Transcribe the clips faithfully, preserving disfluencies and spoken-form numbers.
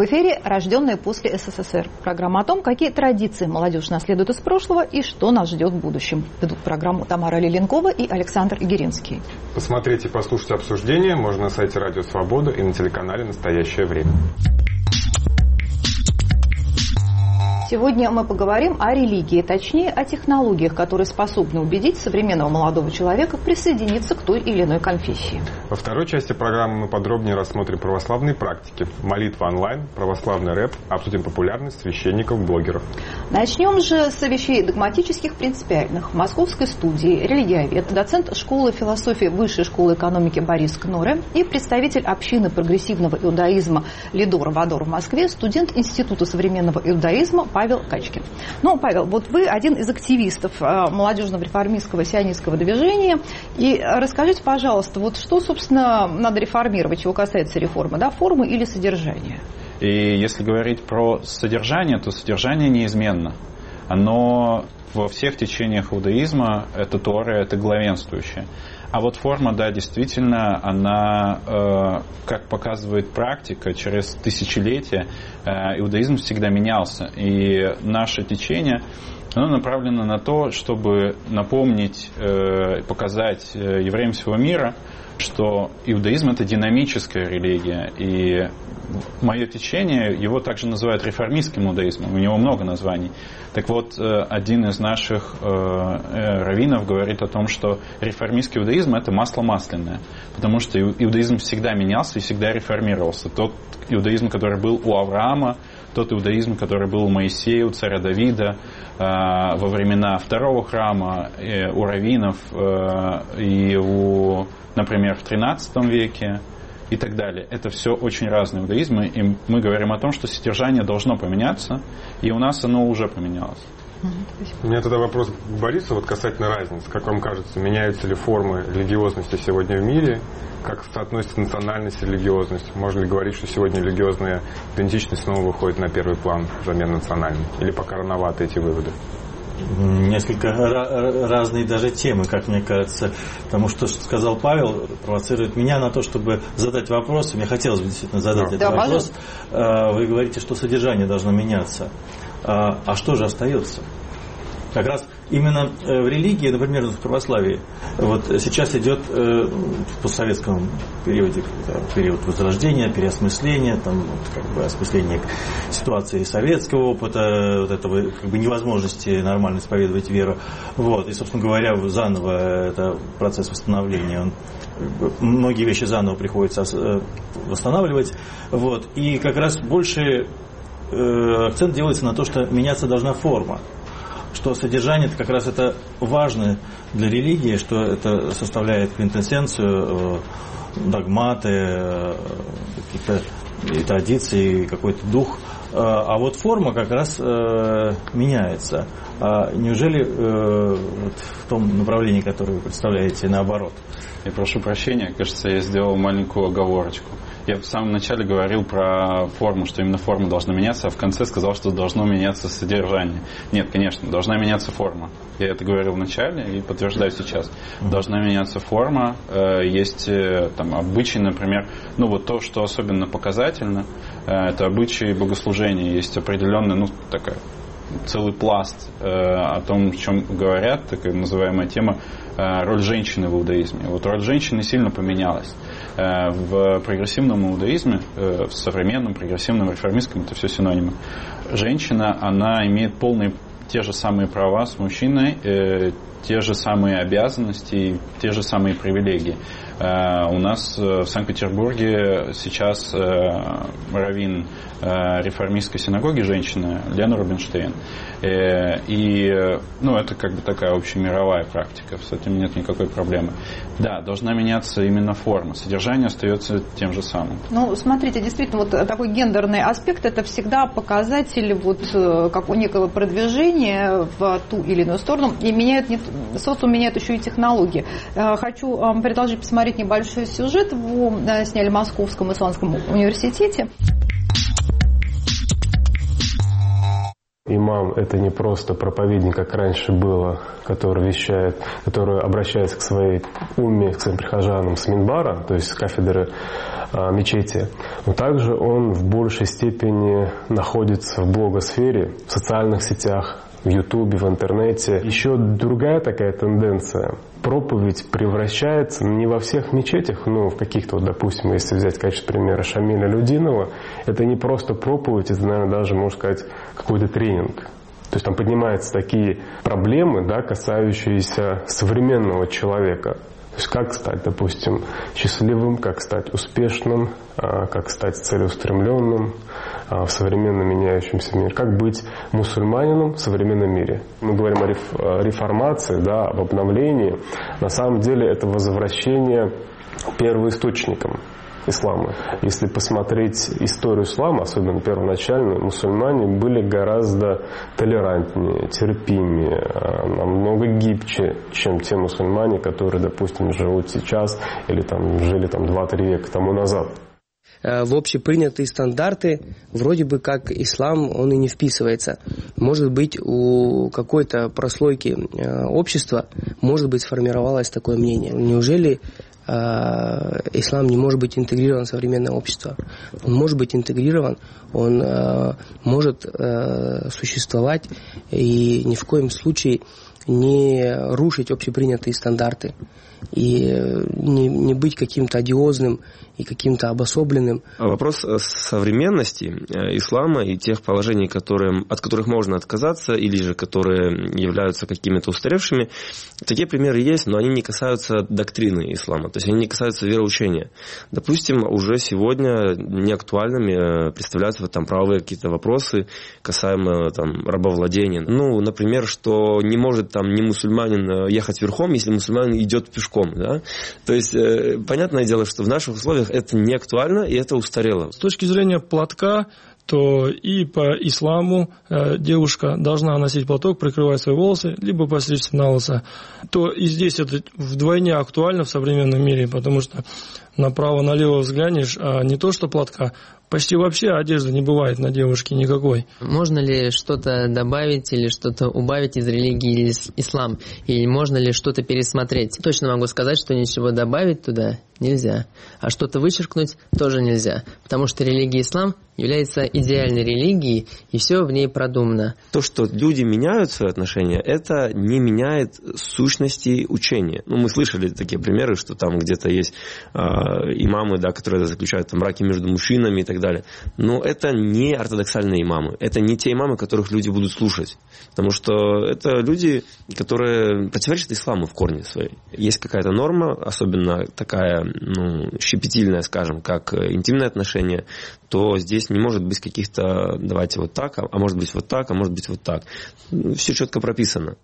В эфире «Рожденные после СССР». Программа о том, какие традиции молодежь наследует из прошлого и что нас ждет в будущем. Ведут программу Тамара Лиленкова и Александр Игеринский. Посмотреть и послушать обсуждение можно на сайте Радио Свобода и на телеканале «Настоящее время». Сегодня мы поговорим о религии, точнее о технологиях, которые способны убедить современного молодого человека присоединиться к той или иной конфессии. Во второй части программы мы подробнее рассмотрим православные практики, молитва онлайн, православный рэп, обсудим популярность священников-блогеров. Начнем же с вещей догматических, принципиальных. В московской студии религиовед, доцент школы философии Высшей школы экономики Борис Кноре и представитель общины прогрессивного иудаизма Лидор Вадор в Москве, студент Института современного иудаизма Павел Качкин. Ну, Павел, вот вы один из активистов молодежного реформистского сионистского движения. И расскажите, пожалуйста, вот что, собственно, надо реформировать, чего касается реформы, да, формы или содержания? И если говорить про содержание, то содержание неизменно. Оно во всех течениях иудаизма, это Тора, это главенствующее. А вот форма, да, действительно, она, э, как показывает практика, через тысячелетия э, иудаизм всегда менялся. И наше течение, оно направлено на то, чтобы напомнить, э, показать евреям всего мира, что иудаизм – это динамическая религия. И мое течение, его также называют реформистским иудаизмом, у него много названий. Так вот, один из наших раввинов говорит о том, что реформистский иудаизм – это масло масляное, потому что иудаизм всегда менялся и всегда реформировался. Тот иудаизм, который был у Авраама, тот иудаизм, который был у Моисея, у царя Давида, во времена второго храма, у раввинов и у, например, в тринадцатом веке, и так далее. Это все очень разные иудаизмы, и мы говорим о том, что содержание должно поменяться, и у нас оно уже поменялось. У меня тогда вопрос к Борису вот касательно разницы. Как вам кажется, меняются ли формы религиозности сегодня в мире? Как соотносится национальность и религиозность? Можно ли говорить, что сегодня религиозная идентичность снова выходит на первый план взамен национальной? Или пока рановато эти выводы? Несколько разные даже темы, как мне кажется. Потому что, что сказал Павел, провоцирует меня на то, чтобы задать вопрос. Мне хотелось бы действительно задать да. этот да, вопрос. Пожалуйста. Вы говорите, что содержание должно меняться. А что же остается? Как раз именно в религии, например, в православии, вот сейчас идет в постсоветском периоде, период возрождения, переосмысления, там, вот, как бы осмысление ситуации советского опыта, вот этого как бы невозможности нормально исповедовать веру. Вот. И, собственно говоря, заново это процесс восстановления, он, многие вещи заново приходится восстанавливать. Вот. И как раз больше акцент делается на то, что меняться должна форма. Что содержание это как раз это важно для религии, что это составляет квинтэссенцию, догматы, какие-то и традиции, какой-то дух. А вот форма как раз меняется. А неужели вот в том направлении, которое вы представляете, наоборот? Я прошу прощения, кажется, я сделал маленькую оговорочку. Я в самом начале говорил про форму, что именно форма должна меняться, а в конце сказал, что должно меняться содержание. Нет, конечно, должна меняться форма. Я это говорил в начале и подтверждаю сейчас. Должна меняться форма. Есть там обычаи, например, ну вот то, что особенно показательно, это обычаи богослужения. Есть определенная, ну, такая целый пласт э, о том, о чем говорят, такая называемая тема э, роль женщины в иудаизме. Вот роль женщины сильно поменялась. Э, в прогрессивном иудаизме, э, в современном прогрессивном реформистском, это все синонимы, женщина, она имеет полные те же самые права с мужчиной, э, те же самые обязанности, те же самые привилегии. Э, у нас в Санкт-Петербурге сейчас э, раввин э, реформистской синагоги, женщина, Лена Рубинштейн. Э, и ну, это как бы такая общемировая практика, с этим нет никакой проблемы. Да, должна меняться именно форма, содержание остается тем же самым. Ну, смотрите, действительно, вот такой гендерный аспект, это всегда показатель вот, как у некого продвижения в ту или иную сторону, и меняет не, социум меняет еще и технологии. Хочу предложить посмотреть небольшой сюжет, его сняли в Московском исламском университете. имам – это не просто проповедник, как раньше было, который вещает, который обращается к своей умме, к своим прихожанам с минбара, то есть с кафедры а, мечети, но также он в большей степени находится в блогосфере, в социальных сетях, в Ютубе, в интернете. Еще другая такая тенденция. Проповедь превращается не во всех мечетях, но в каких-то, вот, допустим, если взять в качестве примера Шамиля Людинова, это не просто проповедь, это, наверное, даже, можно сказать, какой-то тренинг. То есть там поднимаются такие проблемы, да, касающиеся современного человека. То есть как стать, допустим, счастливым, как стать успешным, как стать целеустремленным в современно меняющемся мире, как быть мусульманином в современном мире. Мы говорим о реформации, да, об обновлении. На самом деле это возвращение к первоисточникам ислама. Если посмотреть историю ислама, особенно первоначальную, мусульмане были гораздо толерантнее, терпимее, намного гибче, чем те мусульмане, которые, допустим, живут сейчас или там, жили там, два-три века тому назад. В общепринятые стандарты вроде бы как ислам, он и не вписывается. Может быть, у какой-то прослойки общества, может быть, сформировалось такое мнение. Неужели ислам не может быть интегрирован в современное общество? Он может быть интегрирован, он может существовать и ни в коем случае не рушить общепринятые стандарты и не, не быть каким-то одиозным и каким-то обособленным. Вопрос современности ислама и тех положений, которые, от которых можно отказаться, или же которые являются какими-то устаревшими, такие примеры есть, но они не касаются доктрины ислама, то есть они не касаются вероучения. Допустим, уже сегодня неактуальными представляются там, правовые какие-то вопросы, касаемо там, рабовладения. Ну, например, что не может там, не мусульманин ехать верхом, если мусульманин идет пешком. Да? То есть, э, понятное дело, что в наших условиях это не актуально и это устарело. С точки зрения платка, то и по исламу э, девушка должна носить платок, прикрывать свои волосы, либо постричься на лысо. То и здесь это вдвойне актуально в современном мире, потому что направо-налево взглянешь, а не то что платка, почти вообще одежды не бывает на девушке никакой. Можно ли что-то добавить или что-то убавить из религии ислам? Или можно ли что-то пересмотреть? Точно могу сказать, что ничего добавить туда нельзя. А что-то вычеркнуть тоже нельзя. Потому что религия ислам является идеальной религией, и все в ней продумано. То, что люди меняют свои отношения, это не меняет сущности учения. Ну, мы слышали такие примеры, что там где-то есть э, имамы, да, которые заключают там, браки между мужчинами и так далее. Но это не ортодоксальные имамы. Это не те имамы, которых люди будут слушать. Потому что это люди, которые противоречат исламу в корне своей. Есть какая-то норма, особенно такая, ну, щепетильная, скажем, как интимные отношения, то здесь не может быть каких-то, давайте вот так, а может быть вот так, а может быть вот так. Все четко прописано.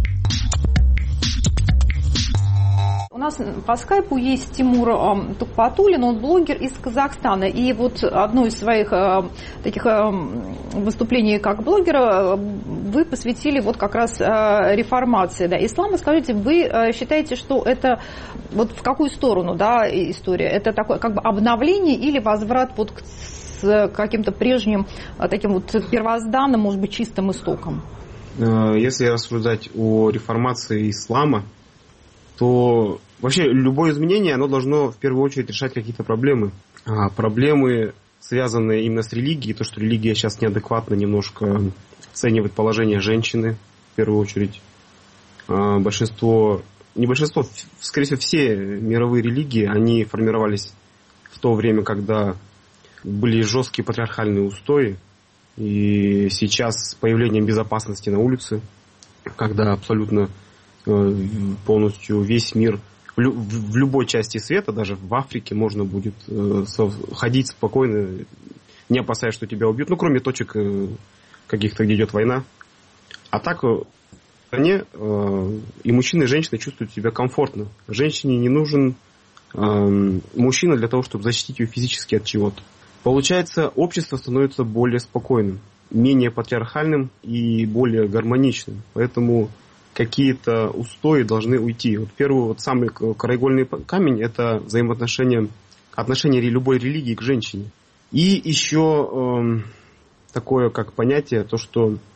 У нас по скайпу есть Тимур э, Тукпатулин, он блогер из Казахстана. И вот одно из своих э, таких э, выступлений как блогера вы посвятили вот как раз э, реформации, да, ислама. Скажите, вы э, считаете, что это вот в какую сторону, да, история? Это такое как бы обновление или возврат вот к, с каким-то прежним э, таким вот первозданным, может быть, чистым истоком? Если рассуждать о реформации ислама, то вообще любое изменение, оно должно в первую очередь решать какие-то проблемы. А проблемы, связанные именно с религией, то, что религия сейчас неадекватно немножко оценивает положение женщины, в первую очередь. А большинство, не большинство, скорее всего, все мировые религии, они формировались в то время, когда были жесткие патриархальные устои. И сейчас с появлением безопасности на улице, когда абсолютно полностью весь мир, в любой части света, даже в Африке, можно будет ходить спокойно, не опасаясь, что тебя убьют, ну, кроме точек каких-то, где идет война. А так в стране и мужчины, и женщины чувствуют себя комфортно. Женщине не нужен мужчина для того, чтобы защитить ее физически от чего-то. Получается, общество становится более спокойным, менее патриархальным и более гармоничным. Поэтому какие-то устои должны уйти. Вот первый, вот самый краеугольный камень – это взаимоотношения, отношение любой религии к женщине. И еще э, такое как понятие, то, что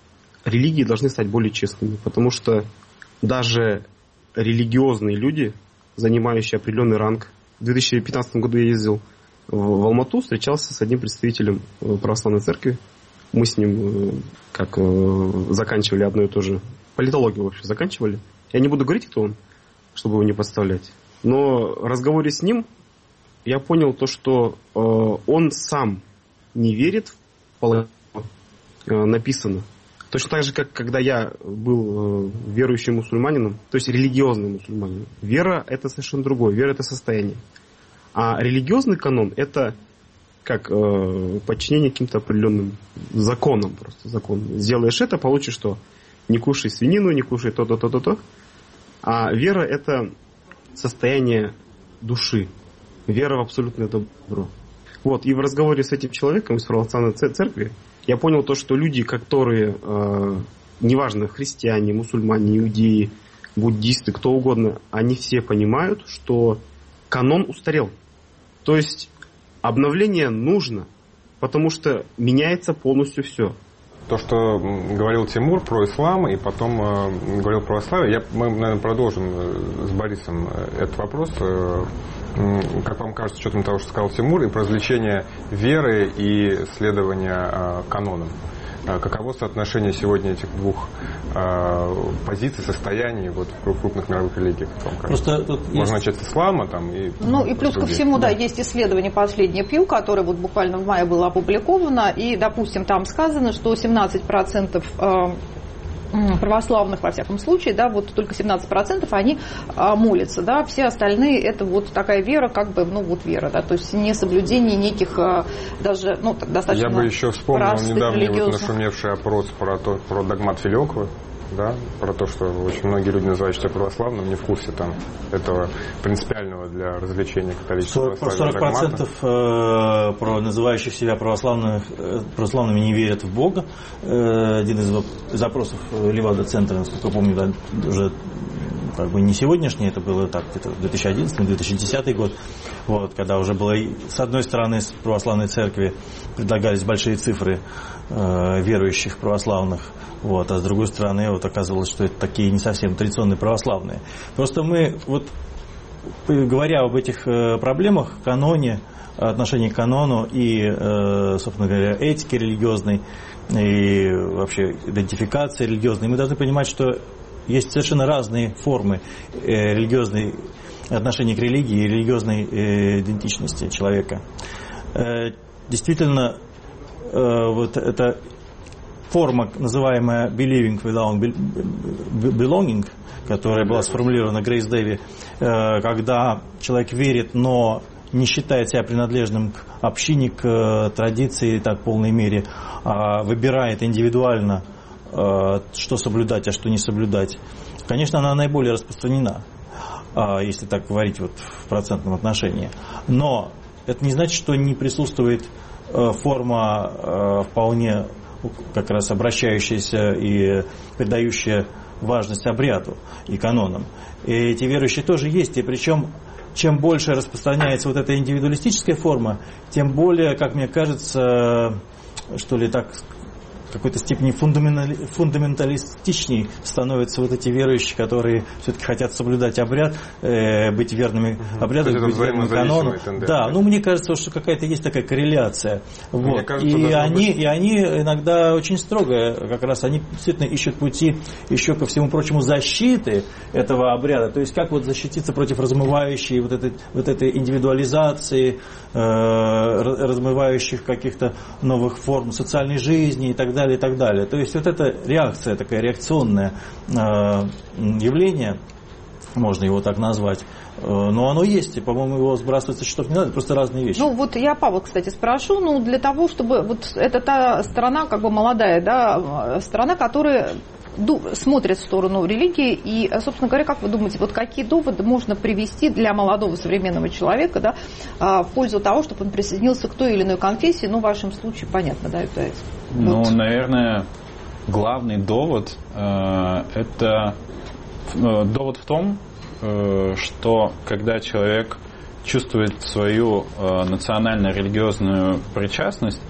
религии должны стать более честными, потому что даже религиозные люди, занимающие определенный ранг, в две тысячи пятнадцатом году я ездил в Алмату, встречался с одним представителем православной церкви. Мы с ним как заканчивали одно и то же, политологию вообще заканчивали. Я не буду говорить, кто он, чтобы его не подставлять. Но в разговоре с ним я понял то, что он сам не верит в половину написано. Точно так же, как когда я был верующим мусульманином, то есть религиозным мусульманином. Вера – это совершенно другое. Вера – это состояние. А религиозный канон – это как э, подчинение каким-то определенным законам. Просто закон. Сделаешь это, получишь что? Не кушай свинину, не кушай то-то, то-то, то. А вера – это состояние души. Вера в абсолютное добро. Вот. И в разговоре с этим человеком из православной церкви я понял то, что люди, которые, э, неважно, христиане, мусульмане, иудеи, буддисты, кто угодно, они все понимают, что канон устарел. То есть обновление нужно, потому что меняется полностью все. То, что говорил Тимур про ислам и потом э, говорил про православие, я, мы, наверное, продолжим с Борисом этот вопрос. Э, как вам кажется, с учетом того, что сказал Тимур, и про развлечение веры и следования э, канонам. Э, каково соотношение сегодня этих двух э, позиций, состояний вот, в крупных мировых религиях, как вам кажется? Просто Можно есть... начать с ислама. Там, и, ну и плюс ко всему, да, есть исследование последнее Пью, которое вот буквально в мае было опубликовано, и, допустим, там сказано, что семнадцать процентов э, православных, во всяком случае, да, вот только семнадцать процентов они а, молятся, да, все остальные это вот такая вера, как бы, ну вот вера, да, то есть не соблюдение неких а, даже, ну, достаточно. Я бы еще вспомнил недавний вот нашумевший опрос про, то, про догмат Филёкова, да, про то, что очень многие люди называют себя православным, не в курсе там этого принципиального для развлечения католического сорок процентов про называющих себя православных, православными не верят в Бога. Один из запросов Левада-центра, насколько я помню, да, уже как бы не сегодняшний, это было так, где-то две тысячи одиннадцатый - две тысячи десятый год, вот, когда уже было, с одной стороны, с православной церкви предлагались большие цифры э, верующих православных, вот, а с другой стороны, вот оказывалось, что это такие не совсем традиционные православные. Просто мы, вот, говоря об этих э, проблемах, каноне, отношении к канону и, э, собственно говоря, этике религиозной и вообще идентификации религиозной, мы должны понимать, что есть совершенно разные формы э, религиозной отношения к религии и религиозной э, идентичности человека. Э, действительно, э, вот эта форма, называемая believing without belonging, которая была сформулирована Грейс Дэви, э, когда человек верит, но не считает себя принадлежным к общине, к э, традиции так в полной мере, а выбирает индивидуально, что соблюдать, а что не соблюдать. Конечно, она наиболее распространена, если так говорить вот в процентном отношении. Но это не значит, что не присутствует форма вполне как раз обращающаяся и придающая важность обряду и канонам. И эти верующие тоже есть, и причем чем больше распространяется вот эта индивидуалистическая форма, тем более, как мне кажется, что ли так в какой-то степени фундаменталистичней становятся вот эти верующие, которые все-таки хотят соблюдать обряд, э, быть верными обряду, быть верными канону. Да, ну мне кажется, что какая-то есть такая корреляция. Вот. Кажется, и, они, быть... и они иногда очень строго, как раз они действительно ищут пути еще ко всему прочему защиты этого обряда. То есть как вот защититься против размывающей вот этой, вот этой индивидуализации, э, размывающих каких-то новых форм социальной жизни и так далее. И так далее. То есть вот эта реакция, такое реакционное э, явление, можно его так назвать, э, но оно есть, и, по-моему, его сбрасывать со счетов не надо, просто разные вещи. Ну вот я Павла, кстати, спрошу, ну для того, чтобы вот это та сторона, как бы молодая, да, сторона, которая смотрят в сторону религии, и, собственно говоря, как вы думаете, вот какие доводы можно привести для молодого современного человека, да, в пользу того, чтобы он присоединился к той или иной конфессии, ну, в вашем случае, понятно, да, это... Ну, вот. Наверное, главный довод, э, это э, довод в том, э, что когда человек чувствует свою э, национально-религиозную причастность,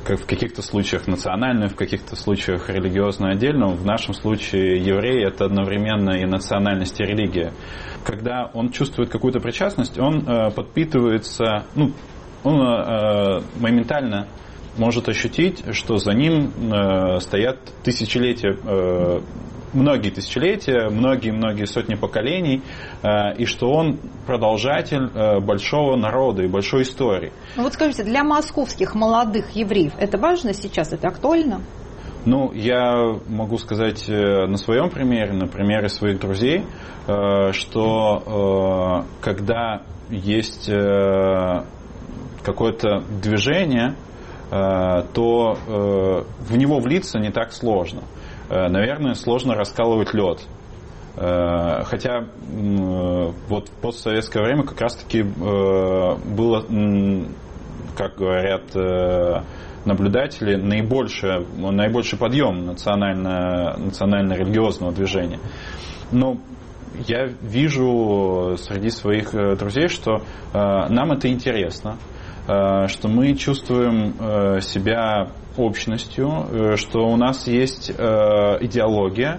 как в каких-то случаях национальную, в каких-то случаях религиозную отдельно. В нашем случае еврей – это одновременно и национальность, и религия. Когда он чувствует какую-то причастность, он э, подпитывается, ну, он э, моментально может ощутить, что за ним э, стоят тысячелетия, э, многие тысячелетия, многие-многие сотни поколений, э, и что он продолжатель э, большого народа и большой истории. Ну вот скажите, для московских молодых евреев это важно сейчас, это актуально? Ну, я могу сказать на своем примере, на примере своих друзей, э, что э, когда есть э, какое-то движение, то в него влиться не так сложно. Наверное, сложно раскалывать лед. Хотя вот в постсоветское время как раз-таки было, как говорят наблюдатели, наибольший, наибольший подъем национально, национально-религиозного движения. Но я вижу среди своих друзей, что нам это интересно, что мы чувствуем себя общностью, что у нас есть идеология,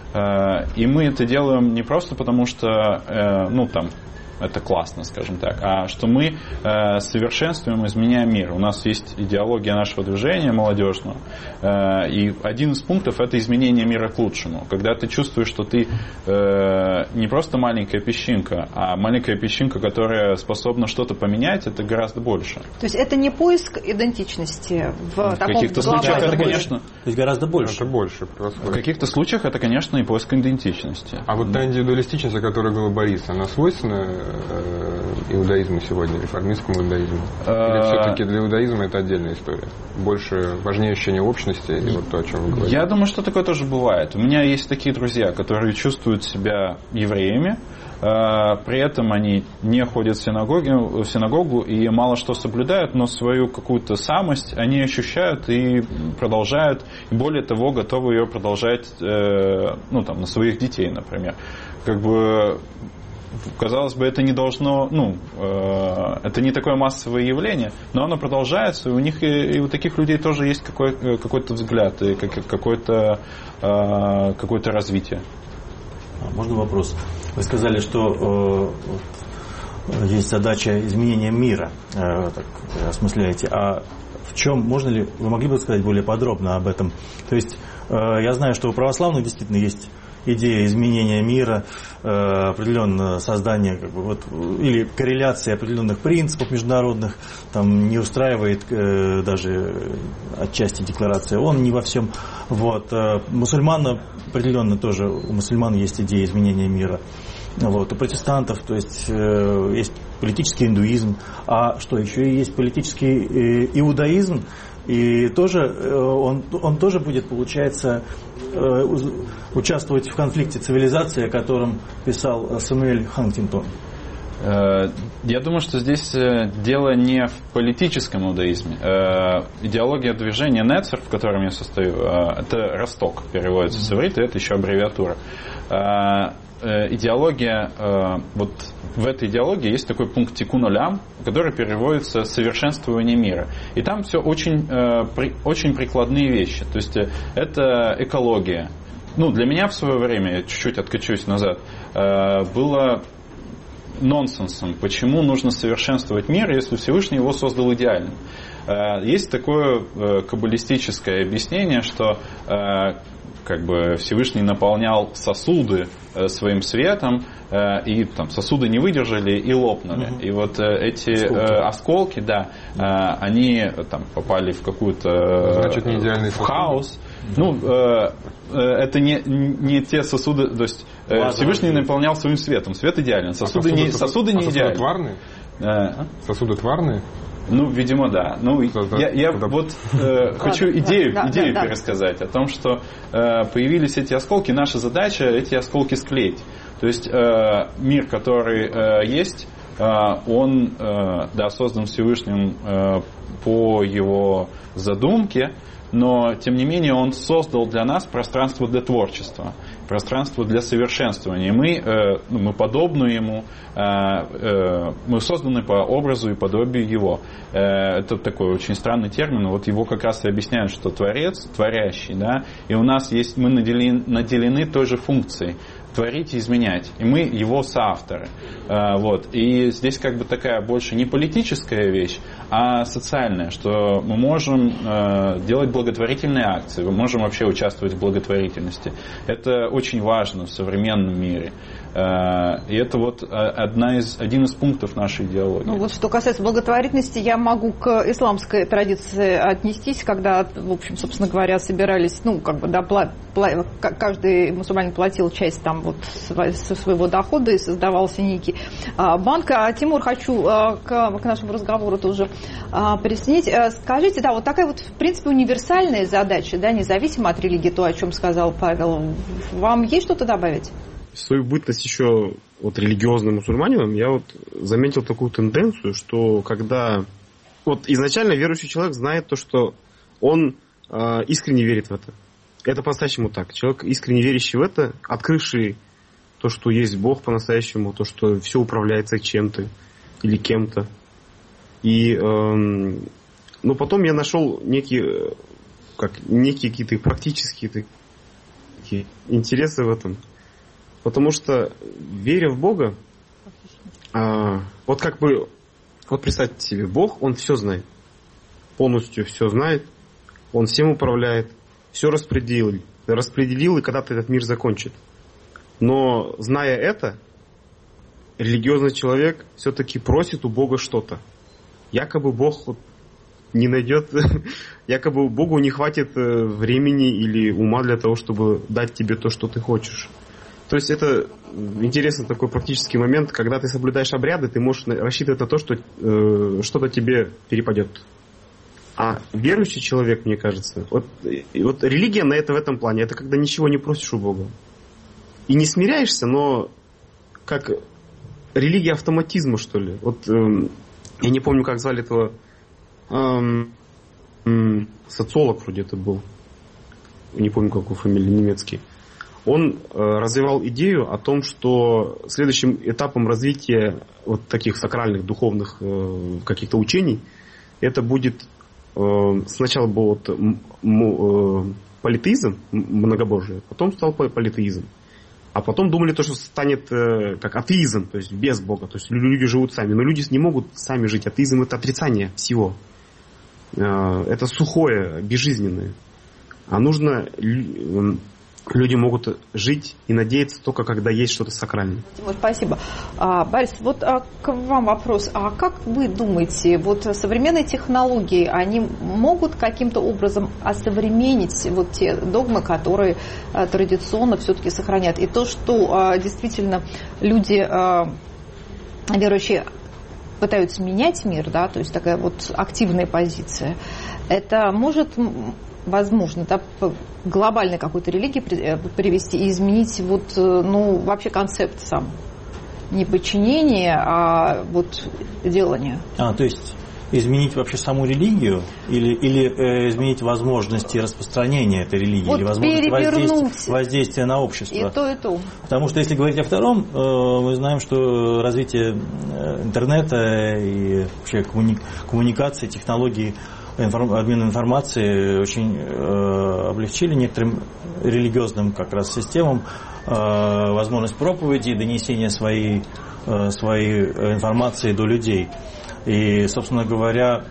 и мы это делаем не просто потому, что, ну, там, это классно, скажем так, а что мы э, совершенствуем, изменяем мир. У нас есть идеология нашего движения молодежного, э, и один из пунктов – это изменение мира к лучшему. Когда ты чувствуешь, что ты э, не просто маленькая песчинка, а маленькая песчинка, которая способна что-то поменять, это гораздо больше. То есть это не поиск идентичности в, в таком каких-то случаях это, конечно, то есть гораздо больше. Это больше. В каких-то случаях это, конечно, и поиск идентичности. А вот та индивидуалистичность, о которой говорил Борис, она свойственна иудаизму сегодня, реформистскому иудаизму? Или все-таки для иудаизма это отдельная история? Больше важнее ощущение общности и вот то, о чем вы говорите? Я думаю, что такое тоже бывает. У меня есть такие друзья, которые чувствуют себя евреями, при этом они не ходят в синагогу, в синагогу и мало что соблюдают, но свою какую-то самость они ощущают и продолжают, и более того, готовы ее продолжать, ну, там, на своих детей, например. Как бы, казалось бы, это не должно, ну, э, это не такое массовое явление, но оно продолжается, и у них и, и у таких людей тоже есть какой, какой-то взгляд и какое-то, э, какое-то развитие. Можно вопрос? Вы сказали, что э, есть задача изменения мира, э, так осмысляете. А в чем, можно ли, вы могли бы сказать более подробно об этом? То есть, э, я знаю, что у православных действительно есть идея изменения мира, э, определенное создание, как бы, вот, или корреляция определенных принципов международных, там не устраивает э, даже отчасти декларация ООН не во всем. Вот. Э, мусульман определенно тоже, у мусульман есть идея изменения мира. Вот. У протестантов, то есть, э, есть политический индуизм, а что еще и есть политический э, иудаизм, и тоже он, он тоже будет, получается, участвовать в конфликте цивилизации, о котором писал Сэмюэль Хантингтон. Я думаю, что здесь дело не в политическом иудаизме. Идеология движения Нецер, в котором я состою, это Росток, переводится с иврита, это еще аббревиатура. Идеология, вот в этой идеологии есть такой пункт тикун олям, который переводится «совершенствование мира». И там все очень, очень прикладные вещи. То есть это экология. Ну, для меня в свое время, я чуть-чуть откачусь назад, было нонсенсом, почему нужно совершенствовать мир, если Всевышний его создал идеальным. Есть такое каббалистическое объяснение, что как бы Всевышний наполнял сосуды э, своим светом, э, и там сосуды не выдержали и лопнули. Угу. И вот э, эти э, осколки, да, э, они там попали в какую-то Значит, не идеальный в хаос. Ну, э, э, это не, не те сосуды, то есть э, Ладно, Всевышний ладно. наполнял своим светом. Свет идеален. Сосуды, а сосуды, не, сосуды не а идеальны. Сосуды тварные? Э, сосуды тварные? Ну, видимо, да. Ну, да, я, я да. вот э, хочу идею, да, идею да, пересказать о том, что э, появились эти осколки. Наша задача эти осколки склеить. То есть э, мир, который э, есть, э, он э, да, создан Всевышним э, по его задумке, но, тем не менее, он создал для нас пространство для творчества, пространство для совершенствования. И мы, э, мы подобны ему, э, э, мы созданы по образу и подобию его. Э, это такой очень странный термин, вот его как раз и объясняют, что творец, творящий, да, и у нас есть, мы наделены, наделены той же функцией. Творить и изменять. И мы его соавторы. Вот. И здесь как бы такая больше не политическая вещь, а социальная, что мы можем делать благотворительные акции, мы можем вообще участвовать в благотворительности. Это очень важно в современном мире. И это вот одна из, один из пунктов нашей идеологии. Ну вот что касается благотворительности, я могу к исламской традиции отнестись, когда, в общем, собственно говоря, собирались, ну, как бы, да, пла, пла, каждый мусульманин платил часть там вот со своего дохода и создавался некий а, банк. А, Тимур, хочу а, к, к нашему разговору тоже а, присоединить. А, скажите, да, вот такая вот, в принципе, универсальная задача, да, независимо от религии, то, о чем сказал Павел, вам есть что-то добавить? В свою бытность еще вот религиозным мусульманином я вот заметил такую тенденцию, что когда вот изначально верующий человек знает то, что он э, искренне верит в это. Это по-настоящему так. Человек, искренне верящий в это, открывший то, что есть Бог по-настоящему, то, что все управляется чем-то или кем-то. И э, но потом я нашел некие, как, некие какие-то практические такие интересы в этом. Потому что, веря в Бога, а, вот как бы, вот представьте себе, Бог, Он все знает. Полностью все знает. Он всем управляет. Все распределил. Распределил, и когда-то этот мир закончит. Но, зная это, религиозный человек все-таки просит у Бога что-то. Якобы Бог вот не найдет, якобы Богу не хватит времени или ума для того, чтобы дать тебе то, что ты хочешь. То есть это интересный такой практический момент, когда ты соблюдаешь обряды, ты можешь рассчитывать на то, что э, что-то тебе перепадет. А верующий человек, мне кажется, вот, вот религия на это в этом плане, это когда ничего не просишь у Бога. И не смиряешься, но как религия автоматизма, что ли. Вот э, я не помню, как звали этого э, э, социолог вроде это был. Не помню, какую фамилию, немецкий. Он э, развивал идею о том, что следующим этапом развития вот таких сакральных, духовных э, каких-то учений это будет э, сначала был вот, м, м, э, политеизм, многобожие, потом стал политеизм. А потом думали, то, что станет э, как атеизм, то есть без Бога. То есть люди живут сами. Но люди не могут сами жить. Атеизм – это отрицание всего. Э, это сухое, безжизненное. А нужно... Э, Люди могут жить и надеяться только когда есть что-то сакральное. Спасибо. А, Борис, вот а, к вам вопрос. А как вы думаете, вот современные технологии, они могут каким-то образом осовременить вот те догмы, которые а, традиционно все-таки сохранят? И то, что а, действительно люди, а, верующие, пытаются менять мир, да, то есть такая вот активная позиция, это может... возможно, да, глобальной какой-то религии привести и изменить вот, ну, вообще концепт сам. Не подчинение, а вот делание. А, то есть изменить вообще саму религию или, или э, изменить возможности распространения этой религии, вот или возможности воздействия, воздействия на общество. И то, и то. Потому что если говорить о втором, э, мы знаем, что развитие интернета и вообще коммуни- коммуникации, технологий обмен информацией очень э, облегчили некоторым религиозным как раз системам э, возможность проповеди и донесения своей, э, своей информации до людей. И, собственно говоря,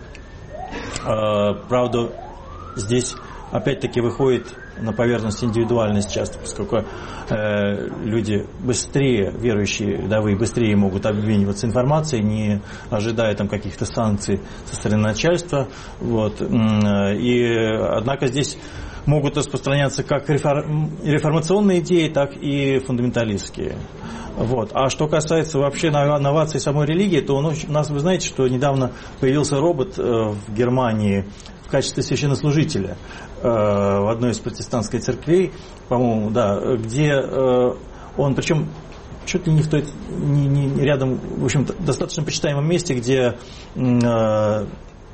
э, правда, здесь опять-таки выходит на поверхность индивидуальность часто, поскольку э, люди быстрее, верующие рядовые, быстрее могут обмениваться информацией, не ожидая там каких-то санкций со стороны начальства. Вот. И, однако здесь могут распространяться как реформационные идеи, так и фундаменталистские. Вот. А что касается вообще новаций самой религии, то у нас, вы знаете, что недавно появился робот в Германии в качестве священнослужителя в одной из протестантских церквей, по-моему, да, где он, причем чуть ли не в той, не, не рядом, в общем, достаточно почитаемом месте, где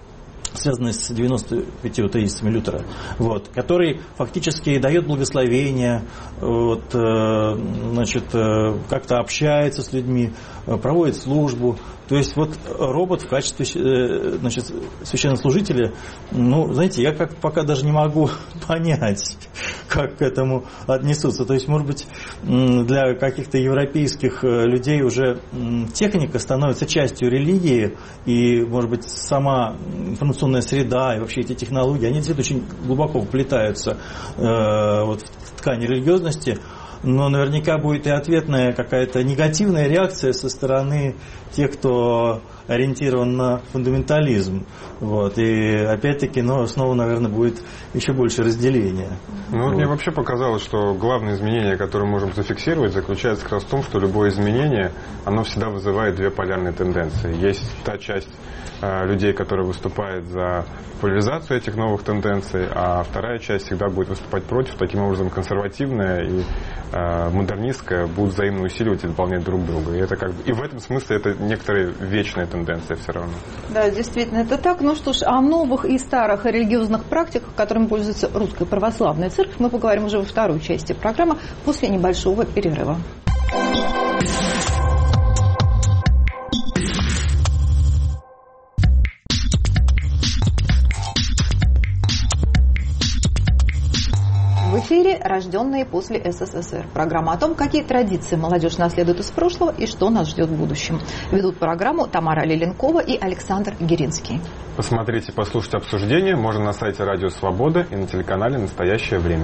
связанный с девяносто пятью атеистами Лютера, вот, который фактически дает благословение, вот, значит, как-то общается с людьми, проводит службу. То есть вот робот в качестве, значит, священнослужителя, ну, знаете, я как пока даже не могу понять, как к этому отнесутся. То есть, может быть, для каких-то европейских людей уже техника становится частью религии, и, может быть, сама информационная среда и вообще эти технологии, они действительно очень глубоко вплетаются э, вот, в ткань религиозности. Но наверняка будет и ответная какая-то негативная реакция со стороны тех, кто ориентирован на фундаментализм. Вот. И опять-таки, ну, снова, наверное, будет еще больше разделения. Ну, вот. Мне вообще показалось, что главное изменение, которое мы можем зафиксировать, заключается как раз в том, что любое изменение, оно всегда вызывает две полярные тенденции. Есть та часть э, людей, которая выступает за популяризацию этих новых тенденций, а вторая часть всегда будет выступать против. Таким образом, консервативная и э, модернистская будут взаимно усиливать и дополнять друг друга. И, это как бы, и в этом смысле это некоторая вечная тенденция все равно. Да, действительно, это так. Ну что ж, о новых и старых религиозных практиках, которыми пользуется Русская Православная Церковь, мы поговорим уже во второй части программы после небольшого перерыва. В эфире «Рожденные после СССР». Программа о том, какие традиции молодежь наследует из прошлого и что нас ждет в будущем. Ведут программу Тамара Леленкова и Александр Геринский. Посмотреть и послушать обсуждение можно на сайте Радио Свобода и на телеканале «Настоящее время».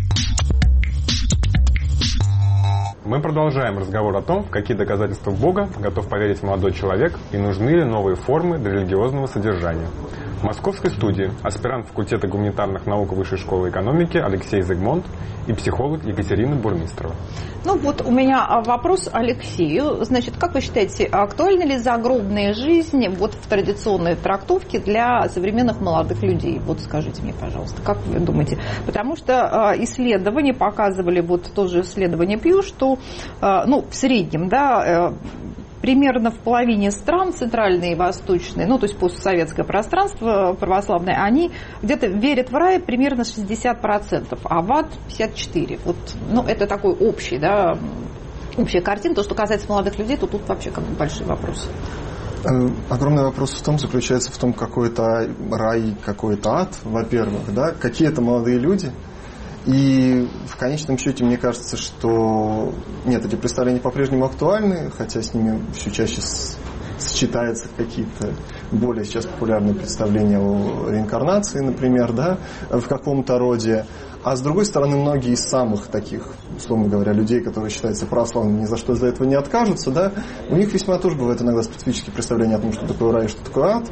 Мы продолжаем разговор о том, в какие доказательства Бога готов поверить молодой человек и нужны ли новые формы для религиозного содержания. В московской студии аспирант факультета гуманитарных наук Высшей школы экономики Алексей Зигмонт и психолог Екатерина Бурмистрова. Ну вот у меня вопрос Алексею. Значит, как вы считаете, актуальна ли загробная жизнь вот в традиционной трактовке для современных молодых людей? Вот скажите мне, пожалуйста, как вы думаете? Потому что э, исследования показывали, вот тоже исследование Пью, что э, ну, в среднем, да, э, примерно в половине стран, центральные и восточные, ну, то есть постсоветское пространство православное, они где-то верят в рай примерно шестьдесят процентов, а в ад пятьдесят четыре процента. Вот, ну, это такой общий, да, общая картина. То, что касается молодых людей, то тут вообще как бы большой вопрос. Огромный вопрос в том, заключается в том, какой это рай, какой это ад, во-первых, да, какие это молодые люди. И в конечном счете, мне кажется, что нет, эти представления по-прежнему актуальны, хотя с ними все чаще сочетаются какие-то более сейчас популярные представления о реинкарнации, например, да, в каком-то роде. А с другой стороны, многие из самых таких, условно говоря, людей, которые считаются православными, ни за что из-за этого не откажутся, да, у них весьма тоже бывают иногда специфические представления о том, что такое рай и что такое ад.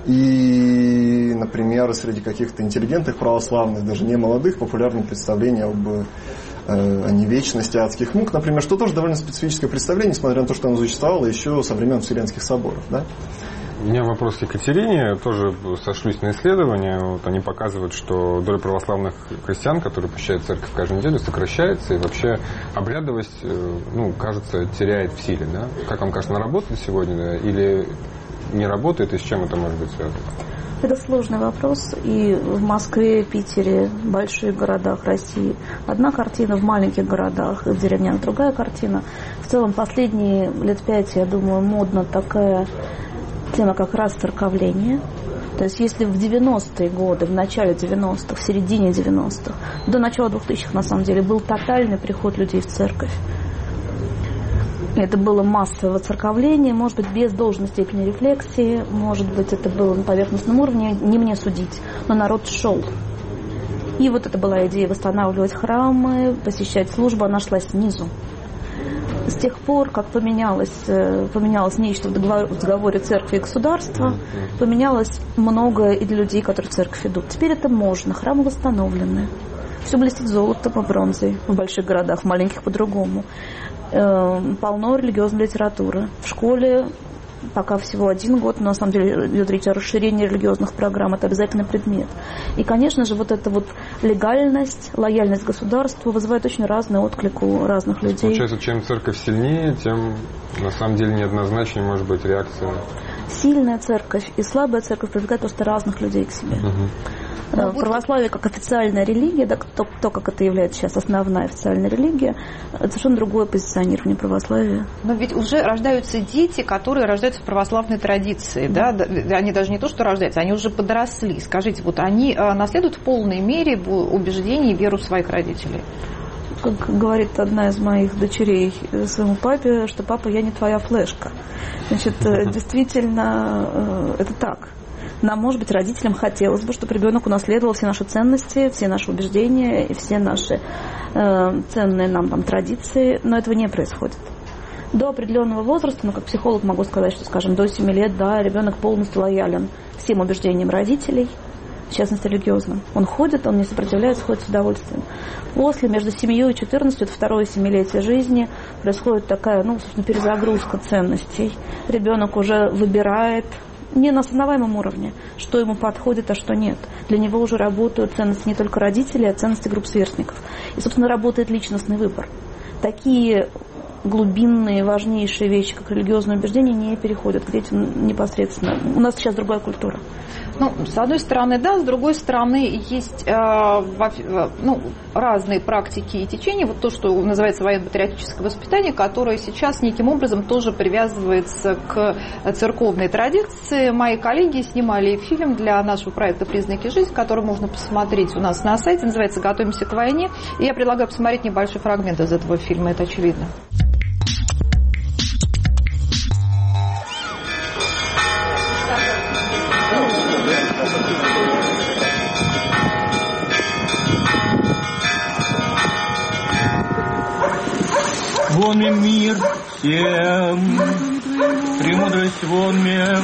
И, например, среди каких-то интеллигентных православных, даже не молодых, популярные представления об э, о невечности адских мук, например, что тоже довольно специфическое представление, несмотря на то, что оно существовало еще со времен Вселенских соборов, да. У меня вопрос к Екатерине. Тоже сошлюсь на исследования. Вот они показывают, что доля православных христиан, которые посещают церковь каждую неделю, сокращается. И вообще обрядовость, ну, кажется, теряет в силе. Да? Как вам кажется, она работает сегодня, да? Или не работает? И с чем это может быть связано? Это сложный вопрос. И в Москве, Питере, в больших городах России одна картина, в маленьких городах и в деревнях другая картина. В целом последние лет пять, я думаю, модна такая тема как раз церковление. То есть если в девяностые годы, в начале девяностых, в середине девяностых, до начала двухтысячных на самом деле был тотальный приход людей в церковь. Это было массовое воцерковление, может быть, без должной степени рефлексии, может быть, это было на поверхностном уровне, не мне судить, но народ шел. И вот это была идея восстанавливать храмы, посещать службу, она шла снизу. С тех пор, как поменялось, поменялось нечто в договоре, в договоре церкви и государства, поменялось многое и для людей, которые в церковь идут. Теперь это можно, храмы восстановлены. Все блестит золотом и бронзой в больших городах, в маленьких по-другому. Полно религиозной литературы. В школе пока всего один год, но на самом деле идет речь о расширении религиозных программ, это обязательный предмет. И, конечно же, вот эта вот легальность, лояльность государству вызывает очень разный отклик у разных людей. Получается, чем церковь сильнее, тем на самом деле неоднозначнее может быть реакция. Сильная церковь и слабая церковь привлекают просто разных людей к себе. Uh-huh. Православие как официальная религия, да, то, то, как это является сейчас основная официальная религия, это совершенно другое позиционирование православия. Но ведь уже рождаются дети, которые рождаются в православной традиции, да? Да? Они даже не то, что рождаются, они уже подросли. Скажите, вот они наследуют в полной мере убеждения и веру своих родителей? Как говорит одна из моих дочерей своему папе, что папа, я не твоя флешка. Значит, действительно, это так. Нам, может быть, родителям хотелось бы, чтобы ребенок унаследовал все наши ценности, все наши убеждения и все наши э, ценные нам там традиции, но этого не происходит. До определенного возраста, ну, как психолог могу сказать, что, скажем, до семи лет, да, ребенок полностью лоялен всем убеждениям родителей, в частности, религиозным. Он ходит, он не сопротивляется, ходит с удовольствием. После, между семью и четырнадцатью, это второе семилетие жизни, происходит такая, ну, собственно, перезагрузка ценностей. Ребенок уже выбирает не на осознаваемом уровне, что ему подходит, а что нет. Для него уже работают ценности не только родителей, а ценности групп сверстников. И, собственно, работает личностный выбор. Такие глубинные, важнейшие вещи, как религиозное убеждение, не переходят к детям непосредственно. У нас сейчас другая культура. Ну, с одной стороны, да, с другой стороны, есть э, ну, разные практики и течения. Вот то, что называется военно-патриотическое воспитание, которое сейчас неким образом тоже привязывается к церковной традиции. Мои коллеги снимали фильм для нашего проекта «Признаки жизни», который можно посмотреть у нас на сайте, называется «Готовимся к войне». И я предлагаю посмотреть небольшой фрагмент из этого фильма, это очевидно. Вон мем мир всем, премудрость вон мем.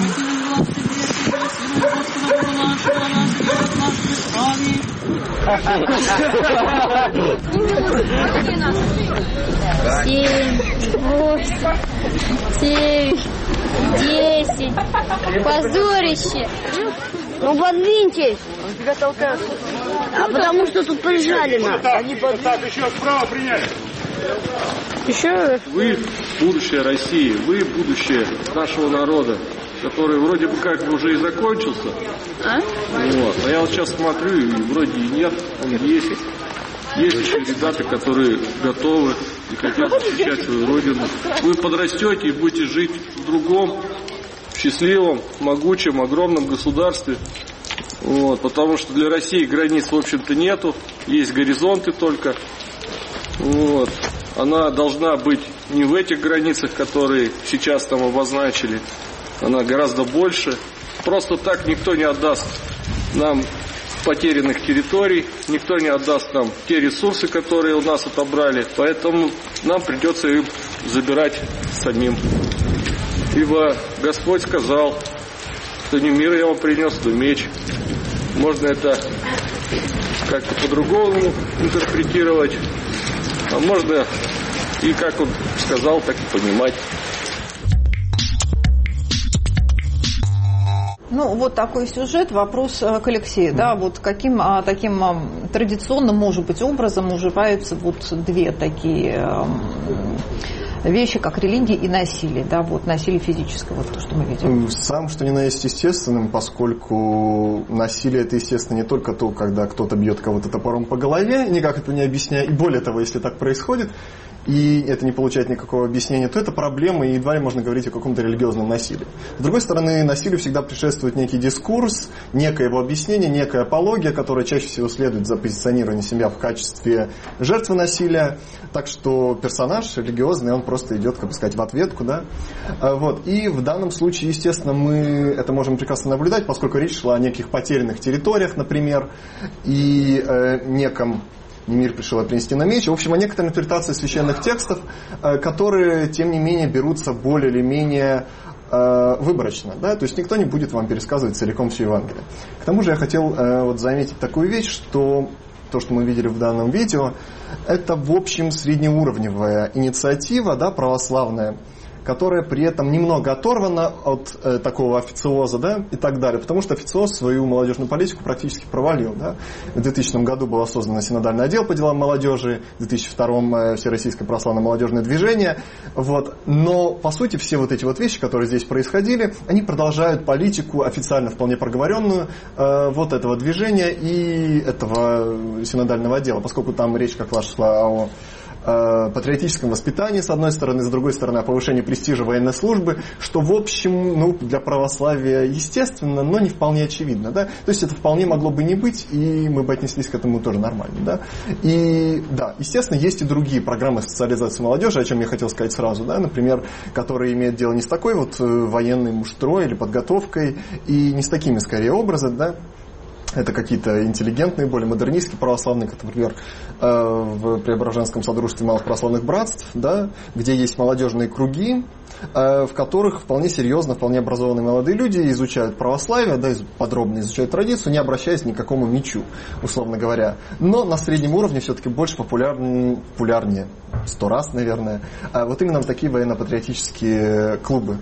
Семь, восемь, девять, десять. Позорище. Ну, подвиньтесь. Тебя толкают. А потому что тут прижали нас. Они под... Так, еще справа принять. Еще вы будущее России, вы будущее нашего народа, который вроде бы как бы уже и закончился. А? Вот. А я вот сейчас смотрю, и вроде и нет, он есть. Есть еще ребята, которые готовы и хотят защищать свою родину. Вы подрастете и будете жить в другом, счастливом, могучем, огромном государстве. Вот. Потому что для России границ, в общем-то, нету. Есть горизонты только. Вот. Она должна быть не в этих границах, которые сейчас там обозначили. Она гораздо больше. Просто так никто не отдаст нам потерянных территорий, никто не отдаст нам те ресурсы, которые у нас отобрали. Поэтому нам придется им забирать самим. Ибо Господь сказал, что не мир я вам принес, но меч. Можно это как-то по-другому интерпретировать. А можно и как он сказал, так и понимать. Ну, вот такой сюжет. Вопрос к Алексею. Да, вот каким а, таким а, традиционным, может быть, образом уживаются вот две такие а, вещи, как религия и насилие. Да, вот насилие физическое, вот то, что мы видим. Сам, что ни на есть естественным, поскольку насилие это, естественно, не только то, когда кто-то бьет кого-то топором по голове, никак это не объясняя. И более того, если так происходит, и это не получает никакого объяснения, то это проблема, и едва ли можно говорить о каком-то религиозном насилии. С другой стороны, насилию всегда предшествует некий дискурс, некое его объяснение, некая апология, которая чаще всего следует за позиционированием себя в качестве жертвы насилия. Так что персонаж религиозный, он просто идет, как бы сказать, в ответку, да. Вот. И в данном случае, естественно, мы это можем прекрасно наблюдать, поскольку речь шла о неких потерянных территориях, например, и э, неком «Не мир пришел, а принести на меч». В общем, о некоторой интерпретации священных текстов, которые, тем не менее, берутся более или менее выборочно. Да? То есть никто не будет вам пересказывать целиком всю Евангелие. К тому же я хотел вот заметить такую вещь, что то, что мы видели в данном видео, это, в общем, среднеуровневая инициатива, да, православная, которая при этом немного оторвана от э, такого официоза, да, и так далее, потому что официоз свою молодежную политику практически провалил, да. В двухтысячном году было создано синодальный отдел по делам молодежи, в две тысячи втором э, Всероссийское православное молодежное движение, вот. Но, по сути, все вот эти вот вещи, которые здесь происходили, они продолжают политику официально вполне проговоренную э, вот этого движения и этого синодального отдела, поскольку там речь как раз шла о патриотическом воспитании, с одной стороны, с другой стороны, о повышении престижа военной службы, что, в общем, ну, для православия естественно, но не вполне очевидно, да, то есть это вполне могло бы не быть, и мы бы отнеслись к этому тоже нормально, да, и, да, естественно, есть и другие программы социализации молодежи, о чем я хотел сказать сразу, да, например, которые имеют дело не с такой вот военной муштрой или подготовкой, и не с такими, скорее, образами, да. Это какие-то интеллигентные, более модернистские православные, как, например, в Преображенском содружестве малых православных братств, да, где есть молодежные круги, в которых вполне серьезно, вполне образованные молодые люди изучают православие, да, подробно изучают традицию, не обращаясь ни к какому мечу, условно говоря. Но на среднем уровне все-таки больше популярнее, популярнее сто раз, наверное, вот именно такие военно-патриотические клубы.